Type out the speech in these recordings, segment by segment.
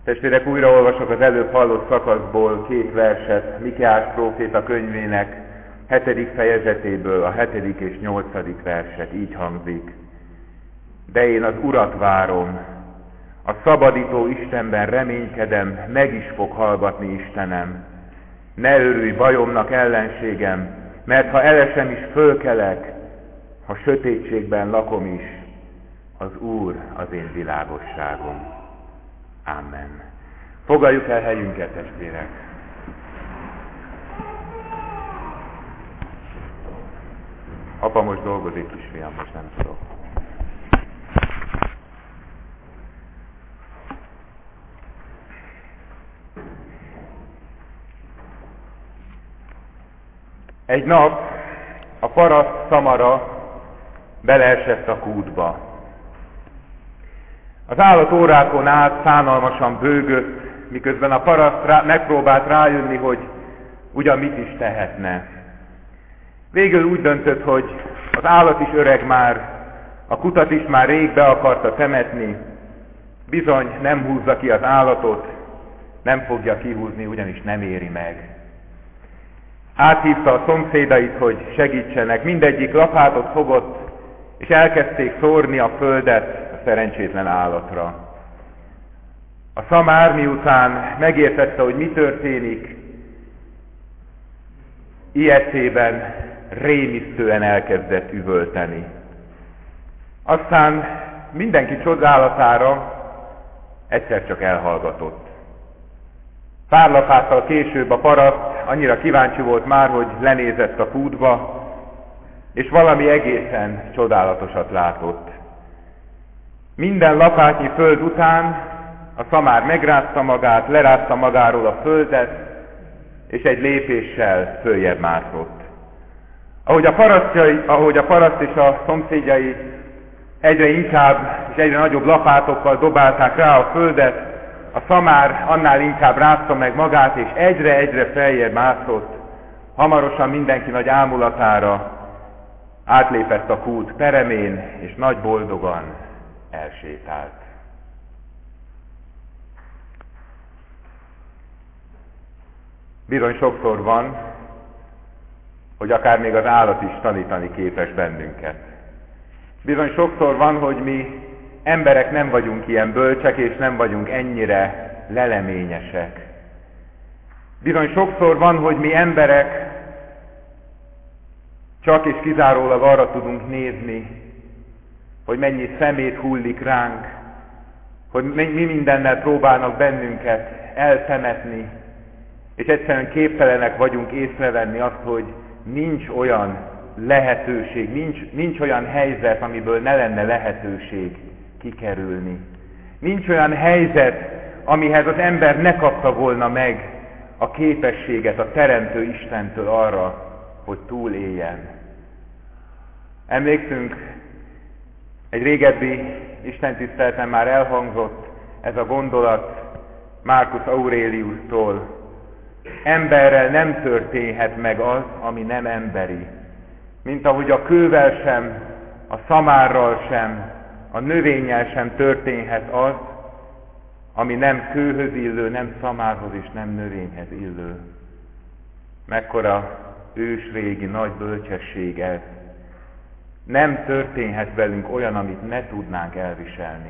Testvérek, újra olvasok az előbb hallott szakaszból két verset, Mikeás próféta könyvének 7. fejezetéből, a 7. és 8. verset, így hangzik. De én az Urat várom, a szabadító Istenben reménykedem, meg is fog hallgatni Istenem. Ne örülj bajomnak, ellenségem, mert ha elesem is, fölkelek, ha sötétségben lakom is, az Úr az én világosságom. Amen. Foglaljuk el helyünket, testvérek! Apa most dolgozik, kisfiam, most nem tudok. Egy nap a paraszt Szamara beleesett a kútba. Az állat órákon át szánalmasan bőgött, miközben a paraszt megpróbált rájönni, hogy ugyan mit is tehetne. Végül úgy döntött, hogy az állat is öreg már, a kutat is már rég be akarta temetni, bizony nem húzza ki az állatot, nem fogja kihúzni, ugyanis nem éri meg. Áthívta a szomszédait, hogy segítsenek, mindegyik lapátot fogott, és elkezdték szórni a földet a szerencsétlen állatra. A szamár miután megértette, hogy mi történik, ijesztében rémisztően elkezdett üvölteni. Aztán mindenki csodálatára egyszer csak elhallgatott. Pár lapáttal később a paraszt annyira kíváncsi volt már, hogy lenézett a kútba, és valami egészen csodálatosat látott. Minden lapátnyi föld után a szamár megrázta magát, lerázta magáról a földet, és egy lépéssel följebb mászott. Ahogy a paraszt és a szomszédjai egyre inkább és egyre nagyobb lapátokkal dobálták rá a földet, a szamár annál inkább rázta meg magát, és egyre-egyre feljebb mászott. Hamarosan mindenki nagy ámulatára átlépett a kút peremén, és nagy boldogan elsétált. Bizony sokszor van, hogy akár még az állat is tanítani képes bennünket. Bizony sokszor van, hogy mi emberek nem vagyunk ilyen bölcsek, és nem vagyunk ennyire leleményesek. Bizony sokszor van, hogy mi emberek csak és kizárólag arra tudunk nézni, hogy mennyi szemét hullik ránk, hogy mi mindennel próbálnak bennünket eltemetni, és egyszerűen képtelenek vagyunk észrevenni azt, hogy nincs olyan lehetőség, nincs olyan helyzet, amiből ne lenne lehetőség kikerülni. Nincs olyan helyzet, amihez az ember ne kapta volna meg a képességet a Teremtő Istentől arra, hogy túléljen. Emlékszünk, egy régebbi istentiszteleten már elhangzott ez a gondolat Marcus Aureliustól. Emberrel nem történhet meg az, ami nem emberi. Mint ahogy a kővel sem, a szamárral sem, a növényel sem történhet az, ami nem kőhöz illő, nem szamárhoz és nem növényhez illő. Mekkora ősrégi nagy bölcsesség ez. Nem történhet velünk olyan, amit ne tudnánk elviselni.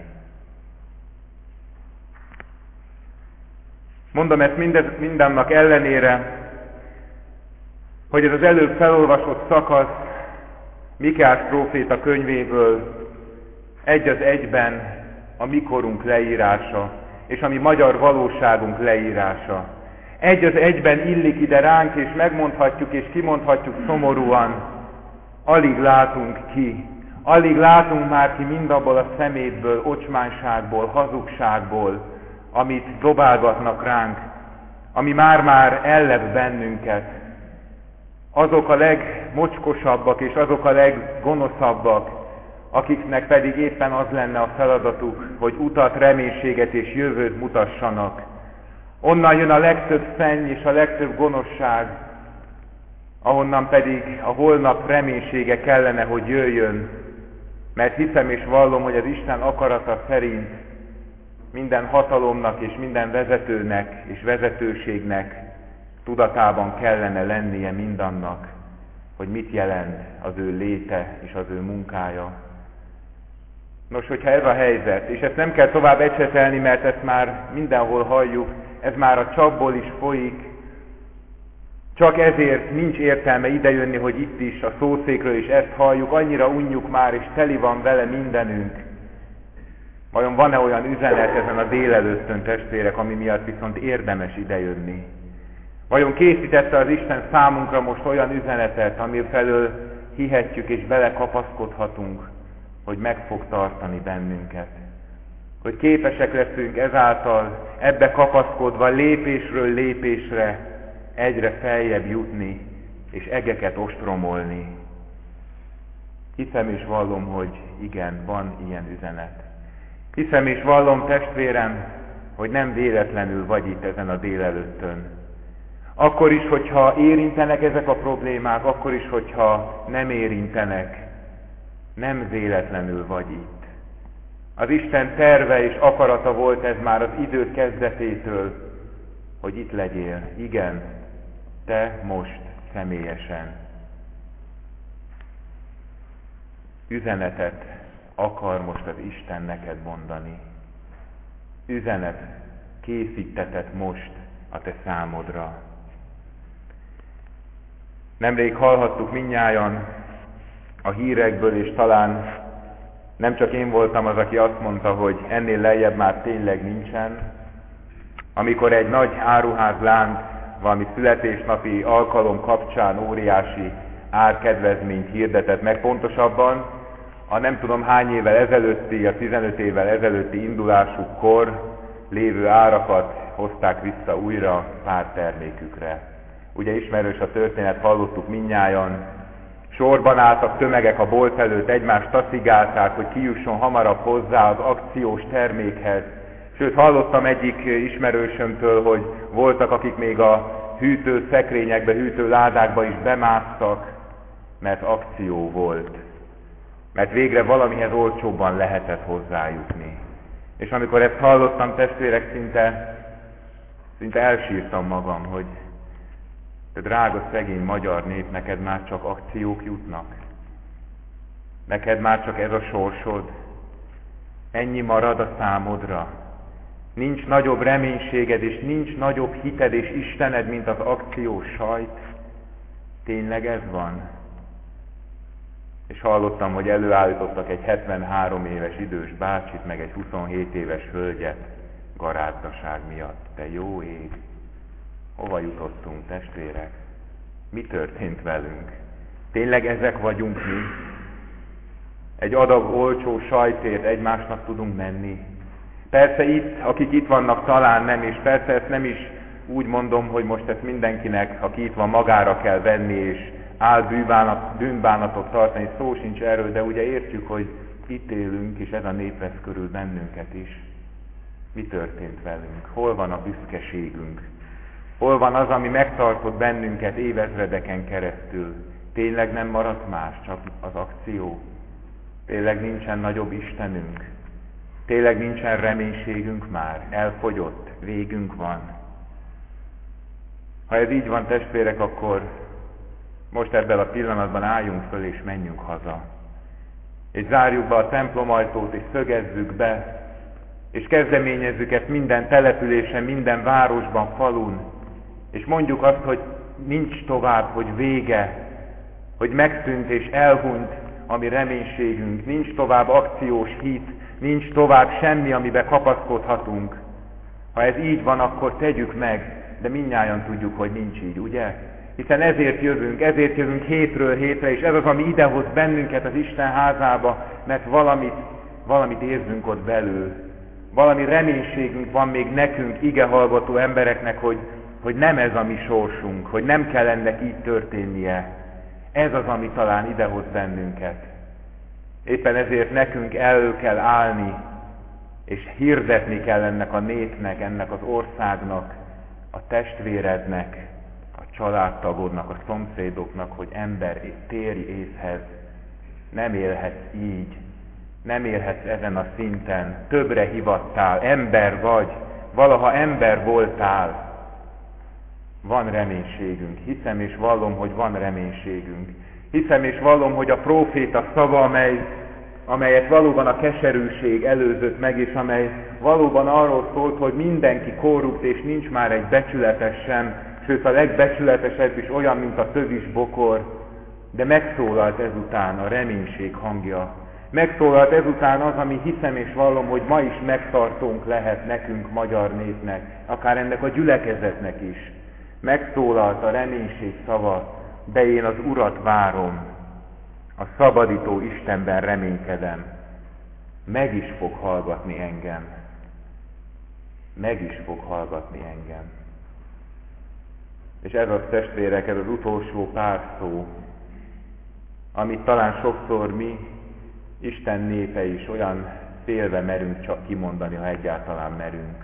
Mondom ezt mindennek ellenére, hogy ez az előbb felolvasott szakasz Mikeás próféta könyvéből egy az egyben a mikorunk leírása, és a mi magyar valóságunk leírása. Egy az egyben illik ide ránk, és megmondhatjuk és kimondhatjuk szomorúan, alig látunk ki, alig látunk már ki mindabból a szemétből, ocsmányságból, hazugságból, amit dobálgatnak ránk, ami már-már ellep bennünket. Azok a legmocskosabbak és azok a leggonoszabbak, akiknek pedig éppen az lenne a feladatuk, hogy utat, reménységet és jövőt mutassanak. Onnan jön a legtöbb szenny és a legtöbb gonoszság, ahonnan pedig a holnap reménysége kellene, hogy jöjjön, mert hiszem és vallom, hogy az Isten akarata szerint minden hatalomnak és minden vezetőnek és vezetőségnek tudatában kellene lennie mindannak, hogy mit jelent az ő léte és az ő munkája. Nos, hogyha ez a helyzet, és ezt nem kell tovább ecsetelni, mert ezt már mindenhol halljuk, ez már a csapból is folyik, csak ezért nincs értelme idejönni, hogy itt is a szószékről is ezt halljuk, annyira unjuk már, és teli van vele mindenünk. Vajon van-e olyan üzenet ezen a délelőttön, testvérek, ami miatt viszont érdemes idejönni? Vajon készítette az Isten számunkra most olyan üzenetet, ami felől hihetjük és belekapaszkodhatunk, hogy meg fog tartani bennünket? Hogy képesek leszünk ezáltal ebbe kapaszkodva lépésről lépésre egyre feljebb jutni és egeket ostromolni? Hiszem és vallom, hogy igen, van ilyen üzenet. Hiszem és vallom, testvérem, hogy nem véletlenül vagy itt ezen a délelőttön. Akkor is, hogyha érintenek ezek a problémák, akkor is, hogyha nem érintenek, nem véletlenül vagy itt. Az Isten terve és akarata volt ez már az idők kezdetétől, hogy itt legyél. Igen, te most személyesen. Üzenetet akar most az Isten neked mondani. Üzenet készítetett most a te számodra. Nemrég hallhattuk mindnyájan a hírekből, és talán nem csak én voltam az, aki azt mondta, hogy ennél lejjebb már tényleg nincsen, amikor egy nagy áruházlánc valami születésnapi alkalom kapcsán óriási árkedvezményt hirdetett meg, pontosabban a nem tudom hány évvel ezelőtti, a 15 évvel ezelőtti indulásukkor lévő árakat hozták vissza újra pár termékükre. Ugye ismerős a történet, hallottuk mindnyájan, sorban álltak tömegek a bolt előtt, egymást taszigálták, hogy kijusson hamarabb hozzá az akciós termékhez. Sőt, hallottam egyik ismerősömtől, hogy voltak, akik még a hűtőszekrényekbe, hűtőládákba is bemásztak, mert akció volt. Mert végre valamihez olcsóbban lehetett hozzájutni. És amikor ezt hallottam, testvérek, szinte elsírtam magam, hogy te drága szegény magyar nép, neked már csak akciók jutnak. Neked már csak ez a sorsod. Ennyi marad a számodra. Nincs nagyobb reménységed, és nincs nagyobb hited és Istened, mint az akciós sajt. Tényleg ez van? És hallottam, hogy előállítottak egy 73 éves idős bácsit, meg egy 27 éves hölgyet garázdaság miatt. Te jó ég! Hova jutottunk, testvérek? Mi történt velünk? Tényleg ezek vagyunk mi? Egy adag olcsó sajtért egymásnak tudunk menni? Persze itt, akik itt vannak, talán nem, és persze ezt nem is úgy mondom, hogy most ezt mindenkinek, aki itt van, magára kell venni, és bűnbánatot tartani, szó sincs erről, de ugye értjük, hogy itt élünk, és ez a nép vesz körül bennünket is. Mi történt velünk? Hol van a büszkeségünk? Hol van az, ami megtartott bennünket évezredeken keresztül? Tényleg nem maradt más, csak az akció? Tényleg nincsen nagyobb Istenünk? Tényleg nincsen reménységünk már? Elfogyott? Végünk van? Ha ez így van, testvérek, akkor most ebben a pillanatban álljunk föl és menjünk haza. És zárjuk be a templomajtót, és szögezzük be, és kezdeményezzük ezt minden településen, minden városban, falun, és mondjuk azt, hogy nincs tovább, hogy vége, hogy megszűnt és elhunyt a mi reménységünk, nincs tovább akciós hit, nincs tovább semmi, amiben kapaszkodhatunk. Ha ez így van, akkor tegyük meg, de mindnyájan tudjuk, hogy nincs így, ugye? Hiszen ezért jövünk hétről hétre, és ez az, ami idehoz bennünket az Isten házába, mert valamit érzünk ott belül. Valami reménységünk van még nekünk, igehallgató embereknek, hogy nem ez a mi sorsunk, hogy nem kell ennek így történnie. Ez az, ami talán idehoz bennünket. Éppen ezért nekünk elő kell állni, és hirdetni kell ennek a népnek, ennek az országnak, a testvérednek, a családtagodnak, a szomszédoknak, hogy ember, térj észhez, nem élhetsz így, nem élhetsz ezen a szinten, többre hivattál, ember vagy, valaha ember voltál. Van reménységünk, hiszem és vallom, hogy van reménységünk. Hiszem és vallom, hogy a próféta szava, amelyet valóban a keserűség előzött meg, és amely valóban arról szólt, hogy mindenki korrupt, és nincs már egy becsületes sem, sőt a legbecsületesebb is olyan, mint a tövis bokor, de megszólalt ezután a reménység hangja. Megszólalt ezután az, ami hiszem és vallom, hogy ma is megtartónk lehet nekünk, magyar népnek, akár ennek a gyülekezetnek is. Megszólalt a reménység szava, de én az Urat várom, a szabadító Istenben reménykedem. Meg is fog hallgatni engem. Meg is fog hallgatni engem. És ez az, testvérek, ez az utolsó pár szó, amit talán sokszor mi, Isten népe is olyan félve merünk csak kimondani, ha egyáltalán merünk.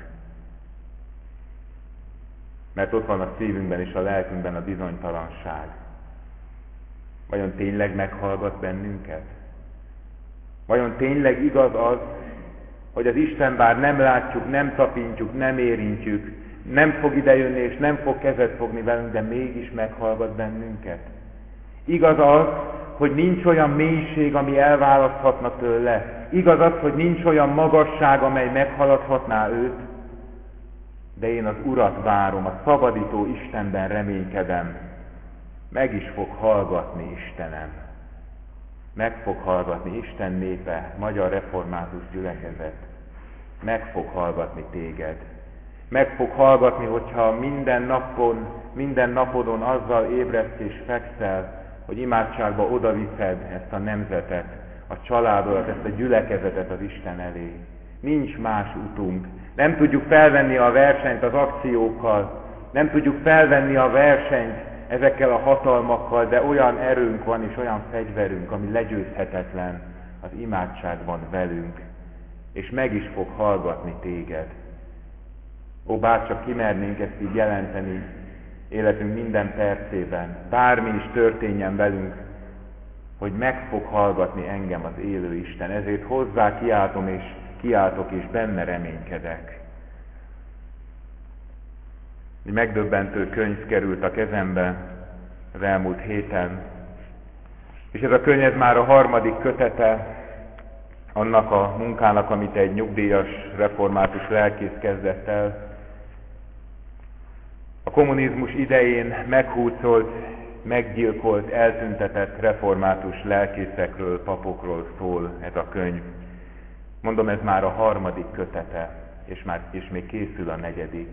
Mert ott van a szívünkben és a lelkünkben a bizonytalanság. Vajon tényleg meghallgat bennünket? Vajon tényleg igaz az, hogy az Isten bár nem látjuk, nem tapintjuk, nem érintjük, nem fog idejönni és nem fog kezet fogni velünk, de mégis meghallgat bennünket? Igaz az, hogy nincs olyan mélység, ami elválaszthatna tőle. Igaz az, hogy nincs olyan magasság, amely meghaladhatná őt. De én az Urat várom, a szabadító Istenben reménykedem. Meg is fog hallgatni Istenem. Meg fog hallgatni Isten népe, Magyar Református Gyülekezet. Meg fog hallgatni téged. Meg fog hallgatni, hogyha minden napodon azzal ébredsz és fekszel, hogy imádságba odaviszed ezt a nemzetet, a családodat, ezt a gyülekezetet az Isten elé. Nincs más utunk. Nem tudjuk felvenni a versenyt az akciókkal, nem tudjuk felvenni a versenyt ezekkel a hatalmakkal, de olyan erőnk van és olyan fegyverünk, ami legyőzhetetlen az imádságban velünk, és meg is fog hallgatni téged. Ó, bárcsak kimernénk ezt így jelenteni életünk minden percében, bármi is történjen velünk, hogy meg fog hallgatni engem az élő Isten. Ezért hozzá kiáltom és kiáltok, és benne reménykedek. Egy megdöbbentő könyv került a kezembe az elmúlt héten, és ez a könyv ez már a 3. kötete annak a munkának, amit egy nyugdíjas református lelkész kezdett el. A kommunizmus idején meghurcolt, meggyilkolt, eltüntetett református lelkészekről, papokról szól ez a könyv. Mondom, ez már a 3. kötete, és még készül a 4.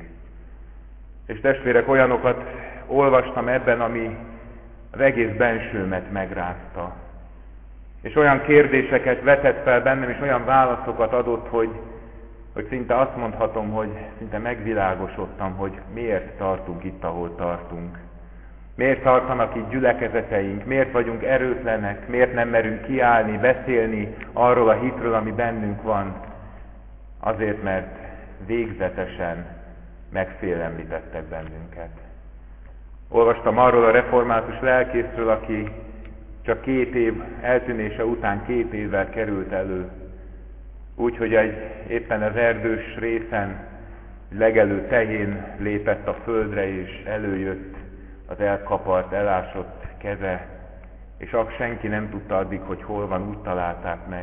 És testvérek, olyanokat olvastam ebben, ami az egész bensőmet megrázta. És olyan kérdéseket vetett fel bennem, és olyan válaszokat adott, hogy szinte azt mondhatom, hogy szinte megvilágosodtam, hogy miért tartunk itt, ahol tartunk. Miért tartanak itt gyülekezeteink, miért vagyunk erőtlenek, miért nem merünk kiállni, beszélni arról a hitről, ami bennünk van. Azért, mert végzetesen megfélemlítettek bennünket. Olvastam arról a református lelkészről, aki csak 2 év eltűnése után 2 évvel került elő. Úgyhogy éppen az erdős részen legelő tehén lépett a földre, és előjött az elkapart, elásott keze, és senki nem tudta addig, hogy hol van, úgy találták meg.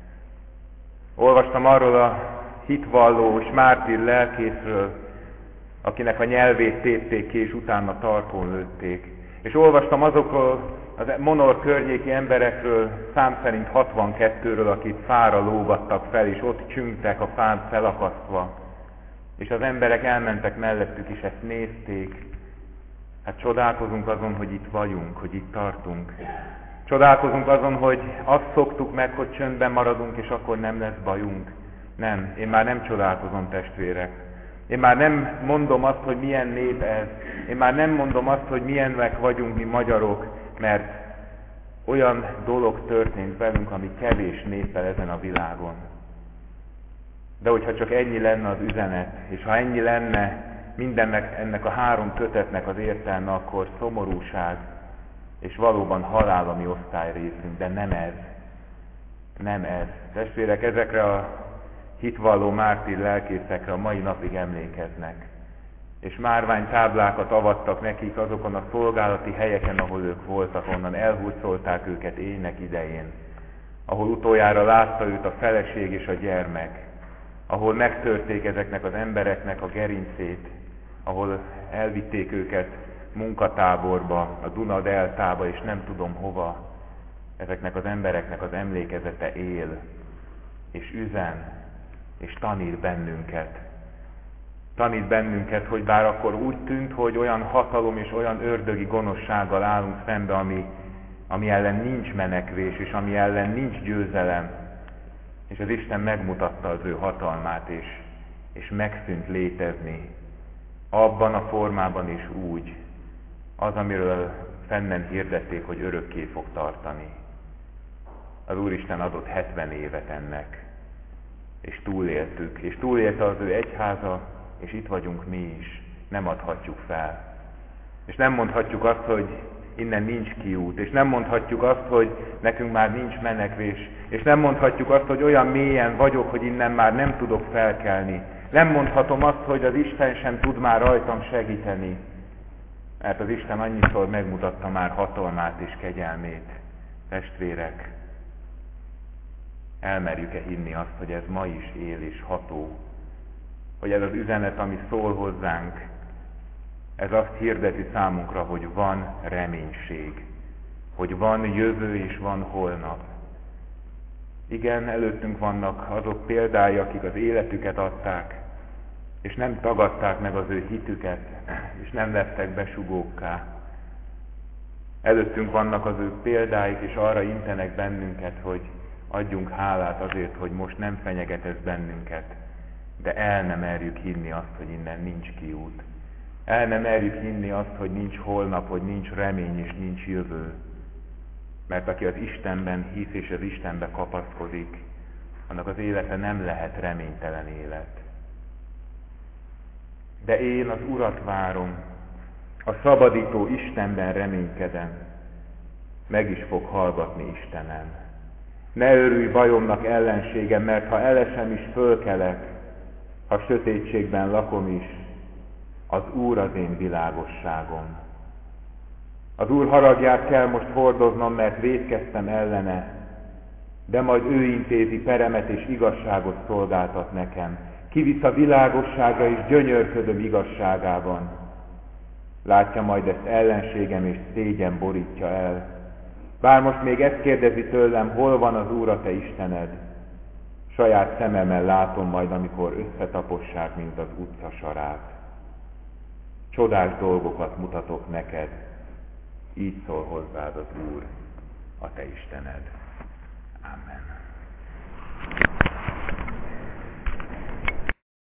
Olvastam arról a hitvalló és mártír lelkészről, akinek a nyelvét tépték ki, és utána tarkón lőtték. És olvastam azokról az Monor környéki emberekről, szám szerint 62-ről, akit fára lógattak fel, és ott csüngtek a fán felakasztva. És az emberek elmentek mellettük, és ezt nézték. Hát csodálkozunk azon, hogy itt vagyunk, hogy itt tartunk. Csodálkozunk azon, hogy azt szoktuk meg, hogy csöndben maradunk, és akkor nem lesz bajunk. Nem, én már nem csodálkozom, testvérek. Én már nem mondom azt, hogy milyen nép ez. Én már nem mondom azt, hogy milyenek vagyunk mi magyarok, mert olyan dolog történt velünk, ami kevés néppel ezen a világon. De hogyha csak ennyi lenne az üzenet, és ha ennyi lenne ennek a 3 kötetnek az értelme, akkor szomorúság, és valóban halál a mi osztályrészünk, de nem ez. nem ez. Testvérek, ezekre a hitvalló mártír lelkészekre a mai napig emlékeznek. És márványtáblákat avattak nekik azokon a szolgálati helyeken, ahol ők voltak, onnan elhurcolták őket éjnek idején, ahol utoljára látta őt a feleség és a gyermek, ahol megtörték ezeknek az embereknek a gerincét, ahol elvitték őket munkatáborba, a Duna deltába, és nem tudom hova. Ezeknek az embereknek az emlékezete él, és üzen, és tanít bennünket. Tanít bennünket, hogy bár akkor úgy tűnt, hogy olyan hatalom és olyan ördögi gonoszsággal állunk szembe, ami ellen nincs menekvés, és ami ellen nincs győzelem, és az Isten megmutatta az ő hatalmát, és megszűnt létezni, abban a formában is úgy, az, amiről fennen hirdették, hogy örökké fog tartani. Az Úristen adott 70 évet ennek, és túléltük, és túlélte az ő egyháza, és itt vagyunk mi is, nem adhatjuk fel. És nem mondhatjuk azt, hogy innen nincs kiút, és nem mondhatjuk azt, hogy nekünk már nincs menekvés, és nem mondhatjuk azt, hogy olyan mélyen vagyok, hogy innen már nem tudok felkelni. Nem mondhatom azt, hogy az Isten sem tud már rajtam segíteni, mert az Isten annyiszor megmutatta már hatalmát és kegyelmét. Testvérek, elmerjük-e hinni azt, hogy ez ma is él és ható, hogy ez az üzenet, ami szól hozzánk, ez azt hirdeti számunkra, hogy van reménység, hogy van jövő és van holnap. Igen, előttünk vannak azok példái, akik az életüket adták, és nem tagadták meg az ő hitüket, és nem lettek besugókká. Előttünk vannak az ő példáik, és arra intenek bennünket, hogy adjunk hálát azért, hogy most nem fenyeget ez bennünket, de el nem merjük hinni azt, hogy innen nincs kiút. El nem merjük hinni azt, hogy nincs holnap, hogy nincs remény és nincs jövő. Mert aki az Istenben hisz és az Istenbe kapaszkodik, annak az élete nem lehet reménytelen élet. De én az Urat várom, a szabadító Istenben reménykedem, meg is fog hallgatni Istenem. Ne örülj bajomnak, ellenségem, mert ha elesem is, fölkelek, ha sötétségben lakom is, az Úr az én világosságom. Az Úr haragját kell most hordoznom, mert vétkeztem ellene, de majd ő intézi peremet és igazságot szolgáltat nekem. Kivisz a világosságra és gyönyörködöm igazságában. Látja majd ezt ellenségem és szégyen borítja el. Bár most még ezt kérdezi tőlem, hol van az Úr a te Istened? Saját szememmel látom majd, amikor összetapossák, mint az utca sarát. Csodás dolgokat mutatok neked, így szól hozzád az Úr, a te Istened. Amen.